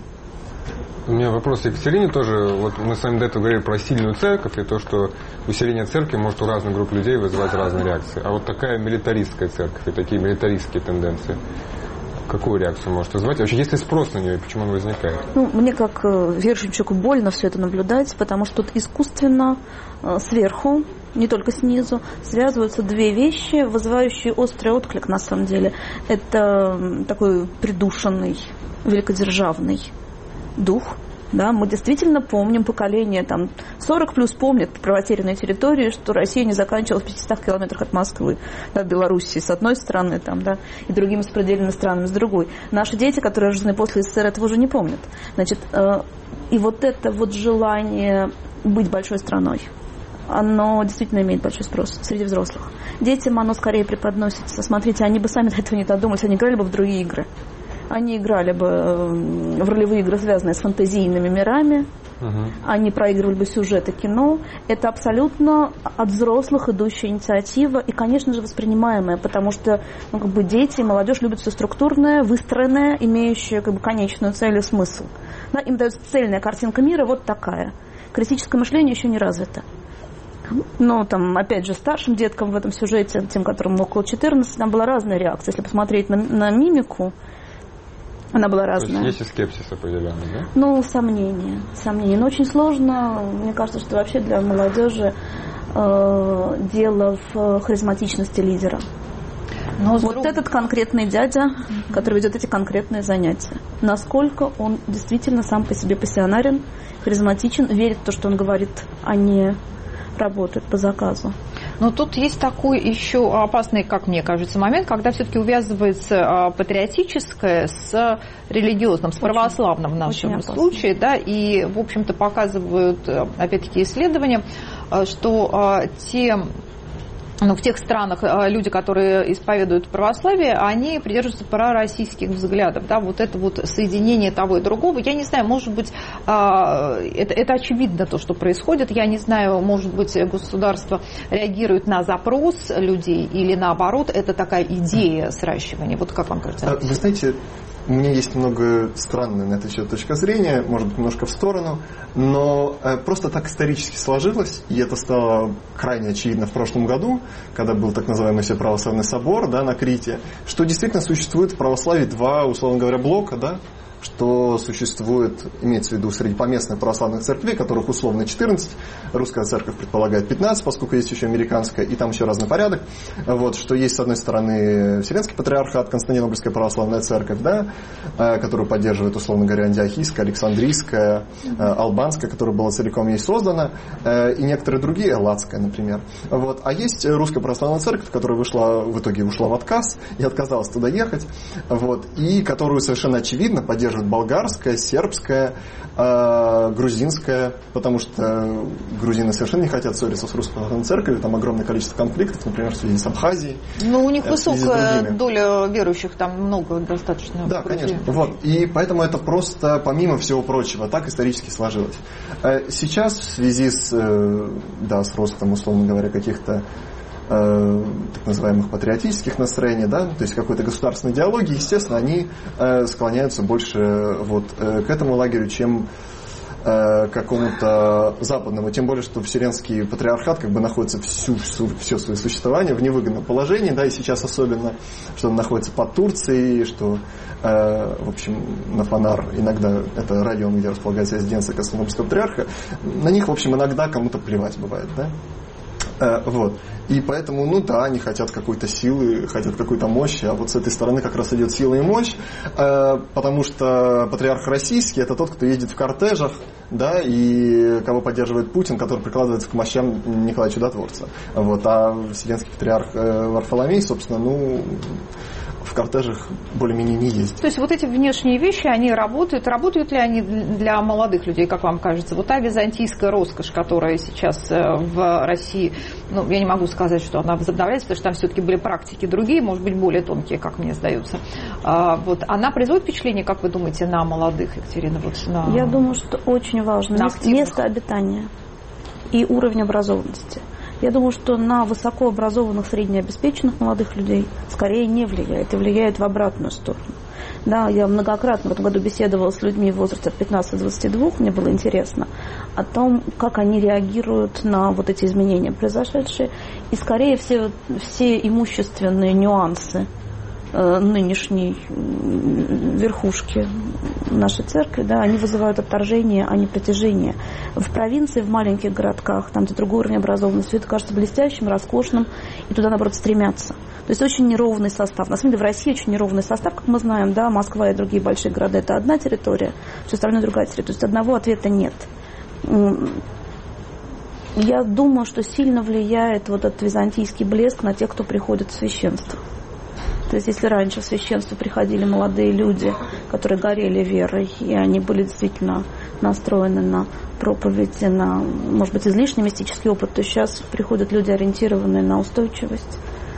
У меня вопрос к Екатерине тоже. Вот мы с вами до этого говорили про сильную церковь и то, что усиление церкви может у разных групп людей вызывать разные реакции. А вот такая милитаристская церковь и такие милитаристские тенденции, какую реакцию может вызывать? Вообще, есть ли спрос на нее, почему он возникает? Ну, мне как верующему человеку больно все это наблюдать, потому что тут искусственно сверху, не только снизу, связываются две вещи, вызывающие острый отклик на самом деле. Это такой придушенный, великодержавный дух, да, мы действительно помним поколение, там, сорок плюс помнят про потерянные территории, что Россия не заканчивалась в пятистах километрах от Москвы, да, Белоруссии с одной стороны, там, да, и другими сопредельными странами с другой. Наши дети, которые рождены после СССР, этого уже не помнят. Значит, э, и вот это вот желание быть большой страной, оно действительно имеет большой спрос среди взрослых. Детям оно скорее преподносится. Смотрите, они бы сами до этого не додумались, они играли бы в другие игры. Они играли бы в ролевые игры, связанные с фантазийными мирами. Uh-huh. Они проигрывали бы сюжеты кино. Это абсолютно от взрослых идущая инициатива и, конечно же, воспринимаемая, потому что ну, как бы дети, молодежь любят все структурное, выстроенное, имеющее как бы, конечную цель и смысл. Да, им дается цельная картинка мира вот такая. Критическое мышление еще не развито. Но там, опять же, старшим деткам в этом сюжете, тем, которым около четырнадцати, там была разная реакция. Если посмотреть на, на мимику, она была разная. То есть есть и скепсис определенный, да? Ну, сомнения. Сомнения. Но очень сложно, мне кажется, что вообще для молодежи э, дело в харизматичности лидера. Но вот друг... этот конкретный дядя, который ведет эти конкретные занятия, насколько он действительно сам по себе пассионарен, харизматичен, верит в то, что он говорит, а не работает по заказу. Но тут есть такой еще опасный, как мне кажется, момент, когда все-таки увязывается патриотическое с религиозным, с православным в нашем случае, да, и, в общем-то, показывают, опять-таки, исследования, что те... Ну, в тех странах люди, которые исповедуют православие, они придерживаются пророссийских взглядов. Да, вот это вот соединение того и другого. Я не знаю, может быть, это, это очевидно то, что происходит. Я не знаю, может быть, государство реагирует на запрос людей или наоборот, это такая идея сращивания. Вот как вам кажется? Вы знаете, у меня есть много странная на этот счет точка зрения, может быть, немножко в сторону, но просто так исторически сложилось, и это стало крайне очевидно в прошлом году, когда был так называемый Всеправославный собор, да, на Крите, что действительно существует в православии два, условно говоря, блока, да, что существует, имеется в виду среди поместных православных церквей, которых условно четырнадцать, русская церковь предполагает пятнадцать, поскольку есть еще американская, и там еще разный порядок, вот, что есть, с одной стороны, Вселенский патриархат, Константинопольская православная церковь, да, которую поддерживает, условно говоря, Антиохийская, Александрийская, Албанская, которая была целиком ей создана, и некоторые другие, Элладская, например. Вот. А есть русская православная церковь, которая вышла, в итоге ушла в отказ и отказалась туда ехать, вот, и которую совершенно очевидно поддерживает болгарская, сербская, э, грузинская, потому что грузины совершенно не хотят ссориться с русской православной церковью, там огромное количество конфликтов, например, в связи с Абхазией. Ну, у них высокая доля верующих, там много достаточно. Да, грузин. Конечно. Вот. И поэтому это просто, помимо всего прочего, так исторически сложилось. Сейчас в связи с, да, с ростом, условно говоря, каких-то э, так называемых патриотических настроений, да, то есть какой-то государственной идеологии, естественно, они э, склоняются больше вот, э, к этому лагерю, чем к какому-то западному, тем более, что Вселенский патриархат как бы находится всю, всю, все свое существование в невыгодном положении, да, и сейчас особенно, что он находится под Турцией, что, э, в общем, Нафанар, иногда это район, где располагается резиденция Константинопольского патриарха, на них, в общем, иногда кому-то плевать бывает, да. Э, вот. И поэтому, ну да, они хотят какой-то силы, хотят какой-то мощи, а вот с этой стороны как раз идет сила и мощь, э, потому что патриарх российский — это тот, кто едет в кортежах, да, и кого поддерживает Путин, который прикладывается к мощам Николая Чудотворца. Вот. А вселенский патриарх э, Варфоломей, собственно, ну, в кортежах более-менее не ездит. То есть вот эти внешние вещи, они работают. Работают ли они для молодых людей, как вам кажется? Вот та византийская роскошь, которая сейчас в России, ну, я не могу сказать, что она возобновляется, потому что там все-таки были практики другие, может быть, более тонкие, как мне сдается. А, вот, она производит впечатление, как вы думаете, на молодых, Екатерина? Вот, на... Я думаю, что очень важно место, место обитания и уровень образованности. Я думаю, что на высокообразованных, среднеобеспеченных молодых людей скорее не влияет, и влияет в обратную сторону. Да, я многократно в этом году беседовала с людьми в возрасте от пятнадцати до двадцати двух, мне было интересно о том, как они реагируют на вот эти изменения произошедшие. И скорее все, все имущественные нюансы э, нынешней верхушки нашей церкви, да, они вызывают отторжение, а не притяжение. В провинции, в маленьких городках, там, где другой уровень образованности, все это кажется блестящим, роскошным, и туда, наоборот, стремятся. То есть очень неровный состав. На самом деле в России очень неровный состав, как мы знаем, да, Москва и другие большие города — это одна территория, все остальное другая территория. То есть одного ответа нет. Я думаю, что сильно влияет вот этот византийский блеск на тех, кто приходит в священство. То есть если раньше в священство приходили молодые люди, которые горели верой, и они были действительно настроены на проповеди, на, может быть, излишне мистический опыт, то сейчас приходят люди, ориентированные на устойчивость,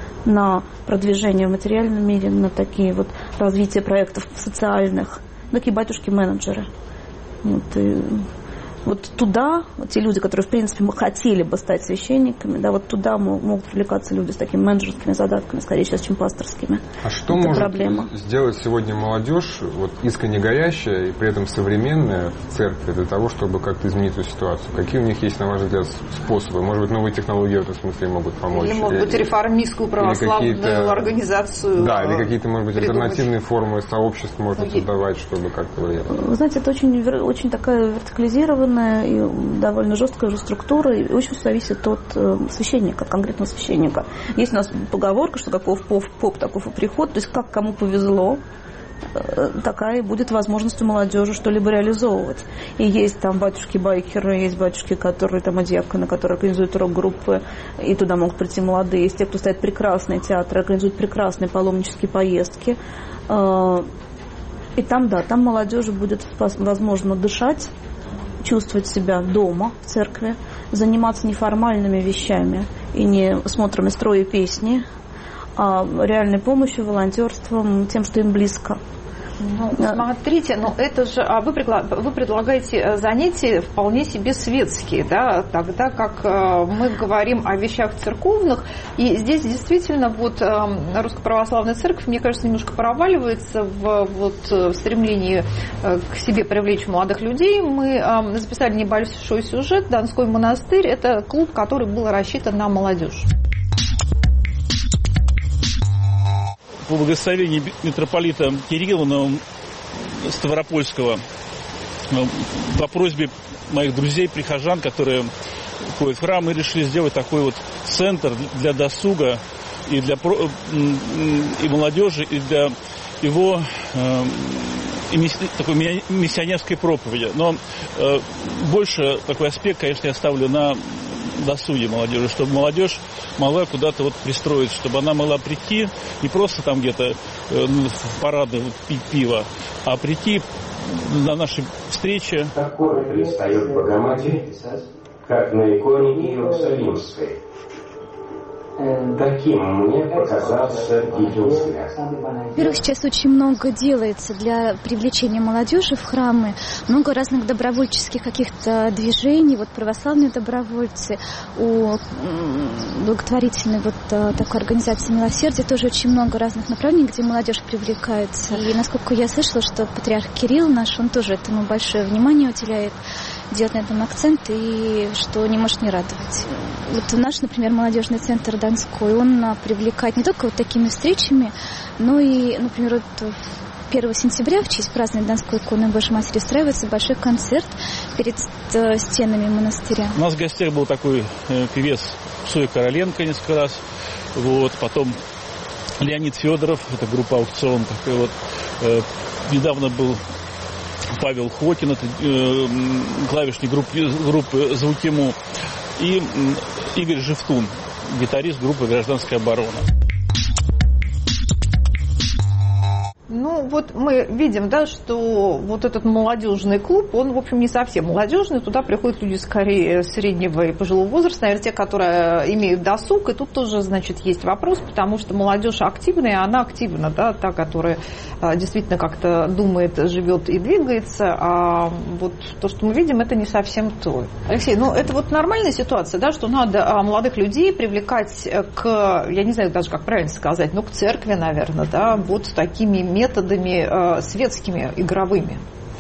на продвижение в материальном мире, на такие вот развитие проектов социальных, такие батюшки-менеджеры. Вот, и вот туда, вот те люди, которые, в принципе, мы хотели бы стать священниками, да, вот туда могут привлекаться люди с такими менеджерскими задатками, скорее сейчас, чем пасторскими. А что Это может проблема. сделать сегодня молодежь, вот искренне горящая и при этом современная в церкви, для того, чтобы как-то изменить эту ситуацию? Какие у них есть, на ваш взгляд, способы? Может быть, новые технологии в этом смысле могут помочь? Или, может быть, реформистскую православную организацию. Да, или какие-то, может быть, придумать. Альтернативные формы сообществ можно okay. создавать, чтобы как-то влиять. Вы знаете, это очень, очень такая вертикализированная и довольно жесткая уже структура, и очень зависит от э, священника, от конкретного священника. Есть у нас поговорка, что каков поп, поп таков и приход, то есть как кому повезло, э, такая и будет возможность у молодежи что-либо реализовывать. И есть там батюшки-байкеры, есть батюшки, которые там адьяконы, которые организуют рок-группы, и туда могут прийти молодые. Есть те, кто ставит прекрасные театры, организуют прекрасные паломнические поездки. Э, и там, да, там молодежи будет возможно дышать, чувствовать себя дома в церкви, заниматься неформальными вещами и не смотрами строя песни, а реальной помощью, волонтерством, тем, что им близко. Ну, смотрите, но это же, а вы, предла, вы предлагаете занятия вполне себе светские, да, тогда как мы говорим о вещах церковных, и здесь действительно вот Русская Православная Церковь, мне кажется, немножко проваливается в, вот, в стремлении к себе привлечь молодых людей. Мы записали небольшой сюжет. Донской монастырь – это клуб, который был рассчитан на молодежь. По благословению митрополита Кирилла Ставропольского, по просьбе моих друзей, прихожан, которые ходят в храм, мы решили сделать такой вот центр для досуга и для и молодежи, и для его и такой миссионерской проповеди. Но больше такой аспект, конечно, я ставлю на досуге молодежи, чтобы молодежь могла куда-то вот пристроиться, чтобы она могла прийти не просто там где-то э, в парады пить пиво, а прийти на наши встречи. Такое предстает Богоматери, как на иконе Иерусалимской. каким мне показался ее взгляд. Во-первых, сейчас очень много делается для привлечения молодежи в храмы, много разных добровольческих каких-то движений, вот православные добровольцы, у благотворительной вот такой организации «Милосердие» тоже очень много разных направлений, где молодежь привлекается. И насколько я слышала, что патриарх Кирилл наш, он тоже этому большое внимание уделяет, делает на этом акцент, и что не может не радовать. Вот наш, например, молодежный центр Донской, он привлекает не только вот такими встречами, но и, например, вот первого сентября в честь празднования Донской иконы Божьей Матери устраивается большой концерт перед стенами монастыря. У нас в гостях был такой э, певец Цой Короленко несколько раз, вот, потом Леонид Федоров, это группа «Аукцион», такой вот, э, недавно был Павел Хокин, это э, клавишник группы, группы «Звукиму», и э, Игорь Живтун, гитарист группы «Гражданская оборона». Ну, вот мы видим, да, что вот этот молодежный клуб, он, в общем, не совсем молодежный. Туда приходят люди скорее среднего и пожилого возраста, наверное, те, которые имеют досуг. И тут тоже, значит, есть вопрос, потому что молодежь активная, она активна, да, та, которая действительно как-то думает, живет и двигается. А вот то, что мы видим, это не совсем то. Алексей, ну, это вот нормальная ситуация, да, что надо молодых людей привлекать к, я не знаю даже, как правильно сказать, ну, к церкви, наверное, да, вот с такими методами э, светскими, игровыми?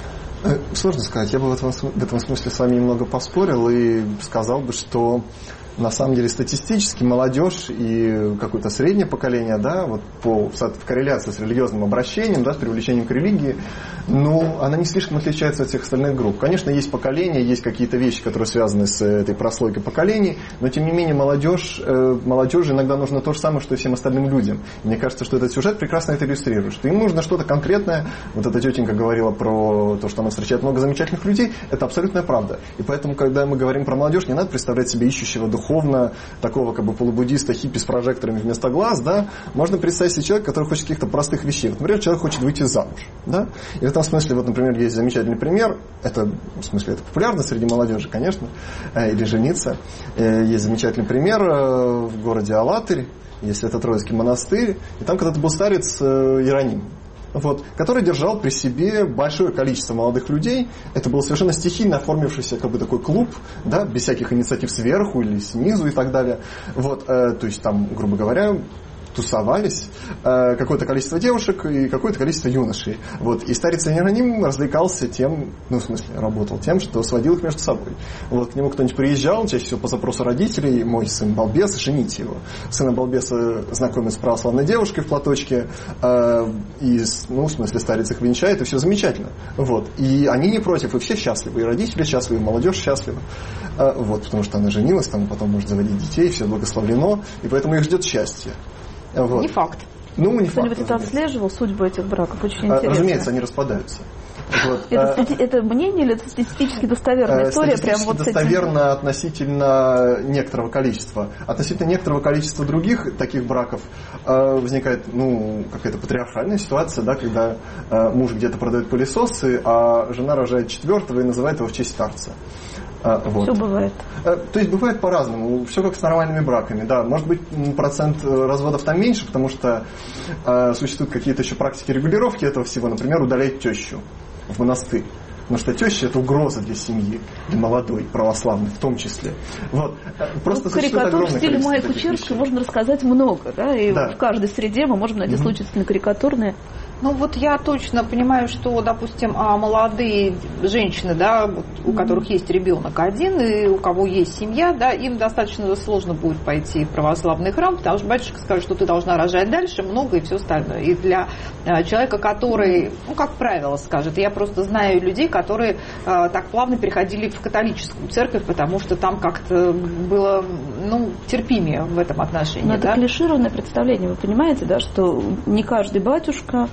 Сложно сказать. Я бы в этом, в этом смысле с вами немного поспорил и сказал бы, что на самом деле статистически молодежь и какое-то среднее поколение, да, вот по, в корреляции с религиозным обращением, да, с привлечением к религии, ну, она не слишком отличается от всех остальных групп. Конечно, есть поколения, есть какие-то вещи, которые связаны с этой прослойкой поколений, но тем не менее молодежь, э, молодежи иногда нужно то же самое, что и всем остальным людям. И мне кажется, что этот сюжет прекрасно это иллюстрирует, что им нужно что-то конкретное. Вот эта тетенька говорила про то, что она встречает много замечательных людей, это абсолютная правда. И поэтому, когда мы говорим про молодежь, не надо представлять себе ищущего духа, духовно, такого как бы полубуддиста, хиппи с прожекторами вместо глаз, да, можно представить себе человека, который хочет каких-то простых вещей. Вот, например, человек хочет выйти замуж, да, и в этом смысле, вот, например, есть замечательный пример, это, в смысле, это популярно среди молодежи, конечно, или жениться. Есть замечательный пример в городе Алатырь, если это Троицкий монастырь, и там когда-то был старец Иероним, вот, который держал при себе большое количество молодых людей. Это был совершенно стихийно оформившийся как бы такой клуб, да, без всяких инициатив сверху или снизу и так далее. Вот, э, то есть там, грубо говоря, тусовались э, какое-то количество девушек и какое-то количество юношей. Вот. И старец Иероним развлекался тем, ну, в смысле, работал тем, что сводил их между собой. Вот. К нему кто-нибудь приезжал, чаще всего по запросу родителей, мой сын балбес, жените его. Сына балбеса знакомит с православной девушкой в платочке, э, и, ну, в смысле, старец их венчает, и все замечательно. Вот. И они не против, и все счастливы, и родители счастливы, и молодежь счастлива. Э, вот, потому что она женилась, там потом может заводить детей, все благословлено, и поэтому их ждет счастье. Вот. Не факт. Ну, не факт. Кто-нибудь это отслеживал, судьбу этих браков? Очень интересно. Разумеется, они распадаются. Вот. Это, а, это мнение или это статистически достоверная история? Статистически прям вот достоверно этим... относительно некоторого количества. Относительно некоторого количества других таких браков э, возникает, ну, какая-то патриархальная ситуация, да, когда э, муж где-то продает пылесосы, а жена рожает четвертого и называет его в честь старца. Вот. Все бывает. То есть бывает по-разному. Все как с нормальными браками. Да, может быть, процент разводов там меньше, потому что э, существуют какие-то еще практики регулировки этого всего. Например, удалять тещу в монастырь. Потому что теща – это угроза для семьи, для молодой, православной в том числе. Вот. Просто карикатур в стиле Майи Кучерской можно рассказать много. Да? И да. В каждой среде мы можем найти случаи mm-hmm. карикатурные. Ну вот я точно понимаю, что, допустим, молодые женщины, да, вот, у которых есть ребенок один и у кого есть семья, да, им достаточно сложно будет пойти в православный храм, потому что батюшка скажет, что ты должна рожать дальше, много и все остальное. И для человека, который, ну, как правило, скажет, я просто знаю людей, которые а, так плавно переходили в католическую церковь, потому что там как-то было, ну, терпимее в этом отношении. Но да? Это клишированное представление, вы понимаете, да, что не каждый батюшка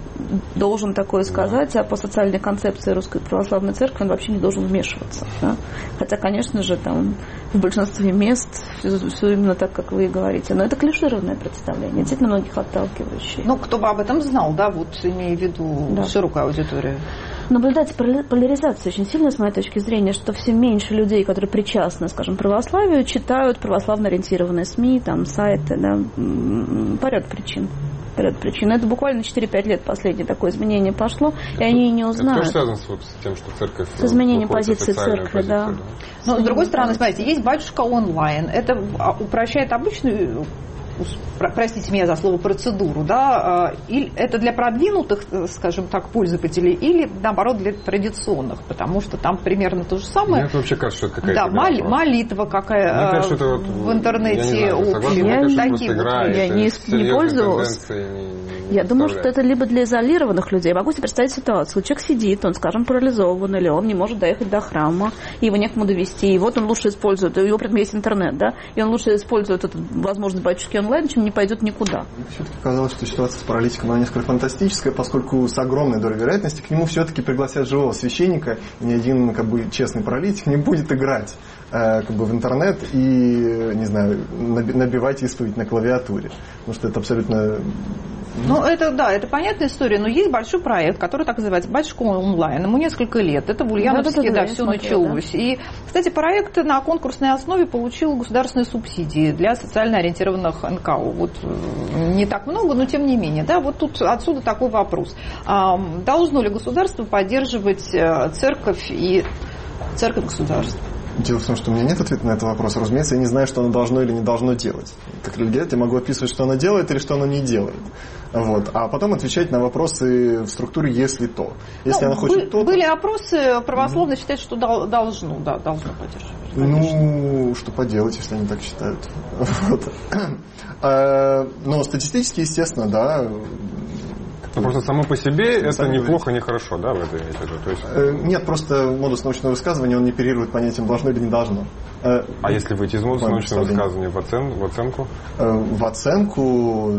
должен такое сказать, а по социальной концепции Русской Православной Церкви он вообще не должен вмешиваться. Да? Хотя, конечно же, там в большинстве мест все, все именно так, как вы и говорите. Но это клишированное представление, действительно многих отталкивающее. Ну, кто бы об этом знал, да, вот имея в виду да. широкую аудиторию. Наблюдается поляризация очень сильно, с моей точки зрения, что все меньше людей, которые причастны, скажем, православию, читают православно ориентированные СМИ, там, сайты, да, по ряду причин. По ряду причин. Это буквально четыре-пять лет последнее такое изменение пошло, это, и они не узнают. Это тоже связано с тем, что церковь... С изменением позиции церкви, позицию, да. да. Но, с другой стороны, смотрите, есть батюшка онлайн. Это упрощает обычную... простите меня за слово, процедуру, да, или это для продвинутых, скажем так, пользователей, или, наоборот, для традиционных, потому что там примерно то же самое. Мне вообще кажется, что это какая-то... Да, мол, молитва какая ну, кажется, вот, в интернете общая. Я, я, такие игра, вот, я не, не пользовалась. Не, я думаю, что это либо для изолированных людей. Могу себе представить ситуацию. Человек сидит, он, скажем, парализован, или он не может доехать до храма, и его некому довести, и вот он лучше использует, у него, при этом есть интернет, да, и он лучше использует эту возможность батюшки онлайн, чем не пойдет никуда. Все-таки казалось, что ситуация с паралитиком она несколько фантастическая, поскольку с огромной долей вероятности к нему все-таки пригласят живого священника, и ни один как бы честный паралитик не будет играть э, как бы в интернет и, не знаю, набивать исповедь на клавиатуре. Потому что это абсолютно... Ну, это, да, это понятная история, но есть большой проект, который так называется «Батюшка онлайн». Ему несколько лет. Это в Ульяновске, да, да, да все началось. Да. И, кстати, проект на конкурсной основе получил государственные субсидии для социально ориентированных эн ка о. Вот не так много, но тем не менее. Да, вот тут отсюда такой вопрос. Должно ли государство поддерживать церковь и церковь государства? Дело в том, что у меня нет ответа на этот вопрос. Разумеется, я не знаю, что оно должно или не должно делать. Как религиовед я могу описывать, что оно делает или что оно не делает. Вот. А потом отвечать на вопросы в структуре «если то». Если ну, она хочет бы, то... Были опросы, православные mm-hmm. считают, что должно, да, должно поддерживать. Ну, что поделать, если они так считают. Вот. А, но статистически, естественно, да... Ну, просто само по себе это Сами неплохо, говорите. Нехорошо, да, в этой же? То есть... э, Нет, просто модус научного высказывания, он не оперирует понятием «должно» или «не должно». Э, а если выйти из модуса научного высказывания в, оцен... в оценку? Э, в оценку...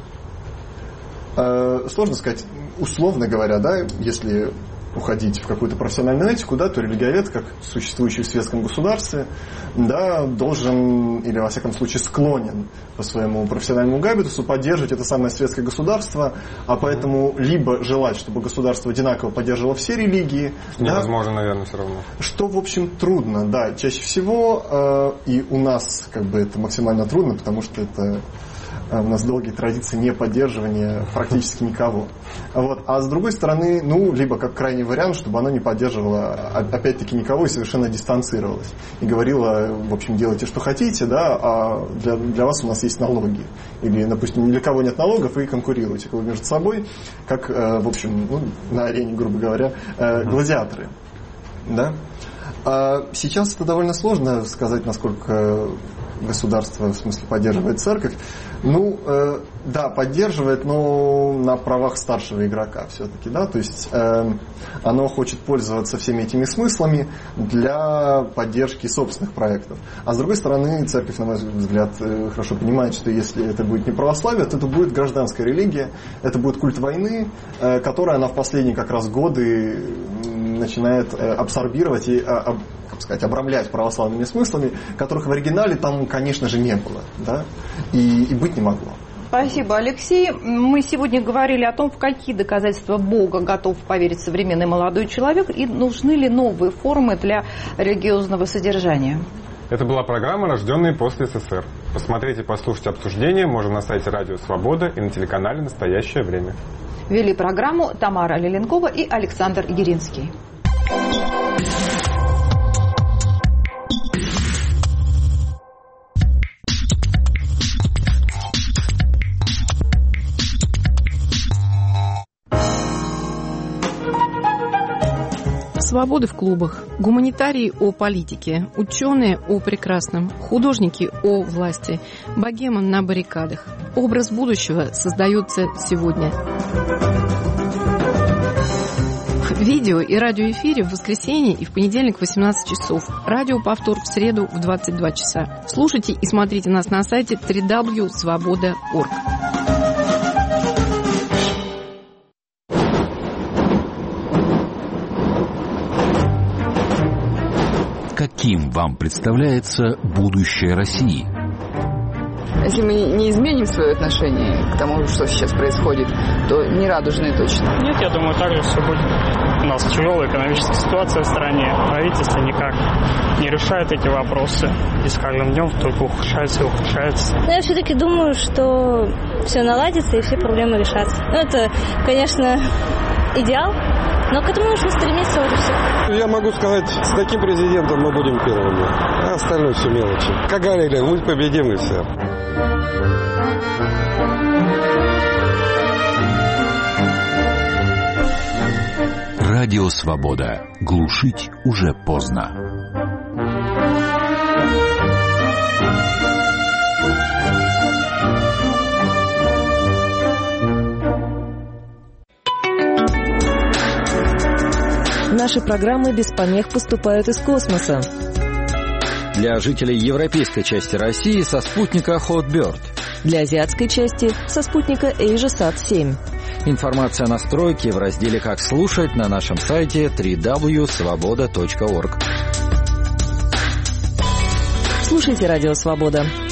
Э, сложно сказать, условно говоря, да, если уходить в какую-то профессиональную этику, да, то религиовед, как существующий в светском государстве, да, должен, или во всяком случае склонен по своему профессиональному габитусу поддерживать это самое светское государство, а поэтому либо желать, чтобы государство одинаково поддерживало все религии. Невозможно, да, наверное, все равно. Что, в общем, трудно, да, чаще всего, э, и у нас как бы это максимально трудно, потому что это... У нас долгие традиции неподдерживания практически никого. Вот. А с другой стороны, ну, либо как крайний вариант, чтобы оно не поддерживало опять-таки никого и совершенно дистанцировалось. И говорило, в общем, делайте, что хотите, да, а для, для вас у нас есть налоги. Или, допустим, ни для кого нет налогов, и конкурируете между собой, как, в общем, ну, на арене, грубо говоря, гладиаторы. Да? А сейчас это довольно сложно сказать, насколько государство, в смысле, поддерживает церковь. Ну, э, да, поддерживает, но на правах старшего игрока все-таки, да, то есть э, оно хочет пользоваться всеми этими смыслами для поддержки собственных проектов. А с другой стороны, церковь, на мой взгляд, э, хорошо понимает, что если это будет не православие, то это будет гражданская религия, это будет культ войны, э, которая она в последние как раз годы начинает э, абсорбировать и э, как сказать, обрамлять православными смыслами, которых в оригинале там, конечно же, не было, да, и, и быть не могло. Спасибо, Алексей. Мы сегодня говорили о том, в какие доказательства Бога готов поверить современный молодой человек и нужны ли новые формы для религиозного содержания. Это была программа «Рожденные после эс эс эс эр». Посмотреть и послушать обсуждение можно на сайте Радио Свобода и на телеканале «Настоящее время». Вели программу Тамара Леленкова и Александр Игеринский. Свободы в клубах, гуманитарии о политике, ученые о прекрасном, художники о власти, богема на баррикадах. Образ будущего создается сегодня. Видео и радиоэфире в воскресенье и в понедельник в восемнадцать часов. Радиоповтор в среду в двадцать два часа. Слушайте и смотрите нас на сайте дабл ю дабл ю дабл ю точка свобода точка орг. Каким вам представляется будущее России? Если мы не изменим свое отношение к тому, что сейчас происходит, то не радужные точно. Нет, я думаю, так же все будет. У нас тяжелая экономическая ситуация в стране. Правительство никак не решает эти вопросы. И с каждым днем только ухудшается и ухудшается. Но я все-таки думаю, что все наладится и все проблемы решатся. Ну, это, конечно, идеал, но к этому нужно стремиться уже все. Я могу сказать, с таким президентом мы будем первыми, а остальное все мелочи. Как говорили, мы победим и все. Радио «Свобода». Глушить уже поздно. Наши программы без помех поступают из космоса. Для жителей европейской части России со спутника Hotbird. Для азиатской части со спутника AsiaSat семь. Информация о настройке в разделе «Как слушать» на нашем сайте дабл ю дабл ю дабл ю точка свобода точка орг. Слушайте «Радио Свобода».